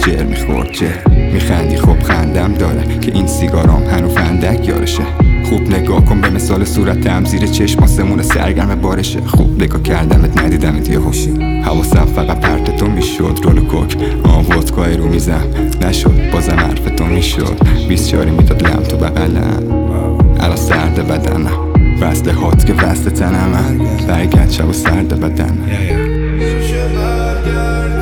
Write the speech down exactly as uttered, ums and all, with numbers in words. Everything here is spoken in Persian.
جر میخورد جر میخندی خب خندم داره که این سیگارام هنو فندک یارشه. خوب نگاه کن به مثال صورتم زیر چشم آسمون سرگرم بارشه. خوب نگاه کردمت ندیدمت یه هوشی حواسم فقط پرت تو میشد. رول کوک آن ودکای رو میزم نشد بازم حرف تو میشد. بیست چاری میداد لم تو بغلم الان سرد بدنم وصل هات که وصل تنم برگرد شب و سرد بدنم.